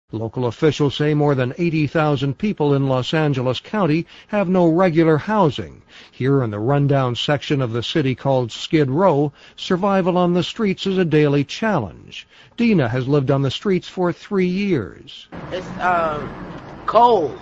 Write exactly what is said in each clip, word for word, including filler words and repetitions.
Local officials say more than eighty thousand people in Los Angeles County have no regular housing. Here in the rundown section of the city called Skid Row, survival on the streets is a daily challenge. Dina has lived on the streets for three years. It's um cold.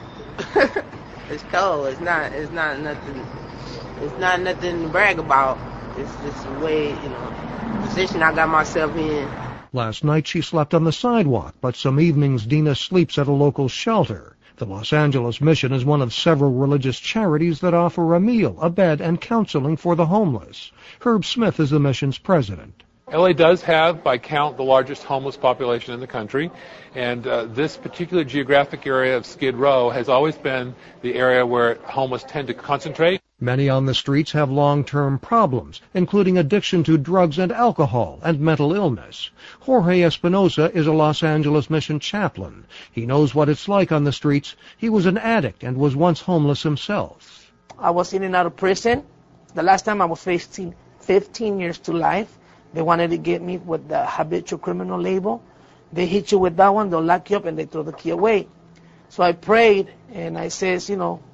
It's cold. It's not. It's not nothing. It's not nothing to brag about. It's just the way, you know, position I got myself in. Last night she slept on the sidewalk, but some evenings Dina sleeps at a local shelter. The Los Angeles Mission is one of several religious charities that offer a meal, a bed, and counseling for the homeless. Herb Smith is the mission's president. L A does have, by count, the largest homeless population in the country, and uh, this particular geographic area of Skid Row has always been the area where homeless tend to concentrate. Many on the streets have long-term problems, including addiction to drugs and alcohol and mental illness. Jorge Espinosa is a Los Angeles Mission chaplain. He knows what it's like on the streets. He was an addict and was once homeless himself. I was in and out of prison. The last time I was facing fifteen years to life. They wanted to get me with the habitual criminal label. They hit you with that one, they'll lock you up, and they throw the key away. So I prayed, and I says, you know,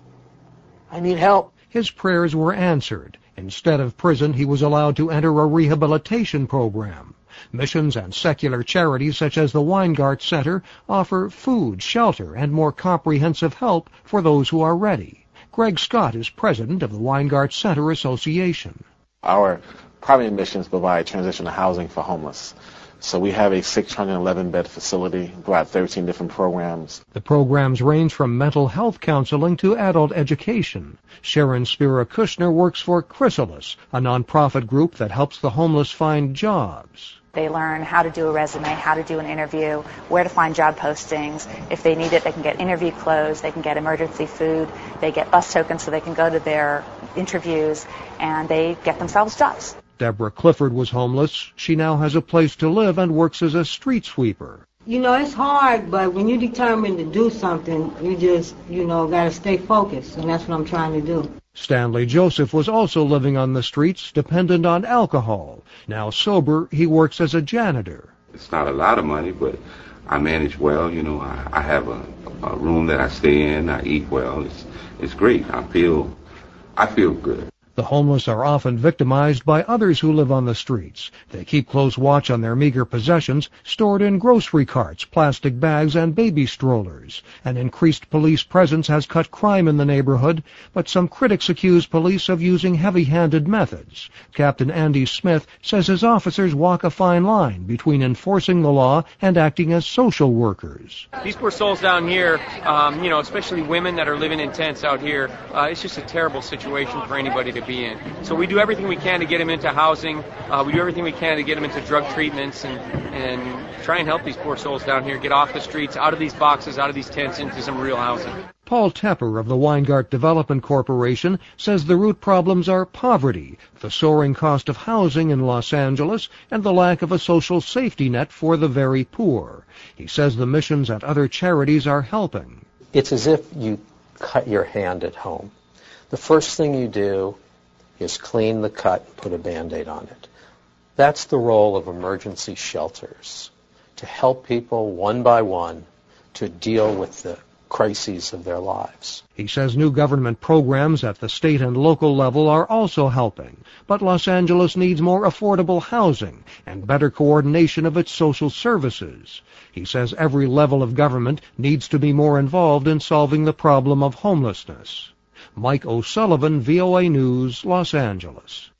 I need help. His prayers were answered. Instead of prison, he was allowed to enter a rehabilitation program. Missions and secular charities such as the Weingart Center offer food, shelter, and more comprehensive help for those who are ready. Greg Scott is president of the Weingart Center Association. Our primary missions provide transitional housing for homeless. So we have a six hundred eleven bed facility, provide thirteen different programs. The programs range from mental health counseling to adult education. Sharon Spira Kushner works for Chrysalis, a nonprofit group that helps the homeless find jobs. They learn how to do a resume, how to do an interview, where to find job postings. If they need it, they can get interview clothes, they can get emergency food, they get bus tokens so they can go to their interviews, and they get themselves jobs. Deborah Clifford was homeless. She now has a place to live and works as a street sweeper. You know, it's hard, but when you're determined to do something, you just, you know, got to stay focused, and that's what I'm trying to do. Stanley Joseph was also living on the streets, dependent on alcohol. Now sober, he works as a janitor. It's not a lot of money, but I manage well. You know, I, I have a, a room that I stay in. I eat well. It's, it's great. I feel, I feel good. The homeless are often victimized by others who live on the streets. They keep close watch on their meager possessions, stored in grocery carts, plastic bags, and baby strollers. An increased police presence has cut crime in the neighborhood, but some critics accuse police of using heavy-handed methods. Captain Andy Smith says his officers walk a fine line between enforcing the law and acting as social workers. These poor souls down here, um, you know, especially women that are living in tents out here, uh, it's just a terrible situation for anybody to be in. So we do everything we can to get them into housing. Uh, we do everything we can to get them into drug treatments and, and try and help these poor souls down here get off the streets, out of these boxes, out of these tents, into some real housing. Paul Tepper of the Weingart Development Corporation says the root problems are poverty, the soaring cost of housing in Los Angeles, and the lack of a social safety net for the very poor. He says the missions at other charities are helping. It's as if you cut your hand at home. The first thing you do is clean the cut and put a Band-Aid on it. That's the role of emergency shelters, to help people one by one to deal with the crises of their lives. He says new government programs at the state and local level are also helping, but Los Angeles needs more affordable housing and better coordination of its social services. He says every level of government needs to be more involved in solving the problem of homelessness. Mike O'Sullivan, V O A News, Los Angeles.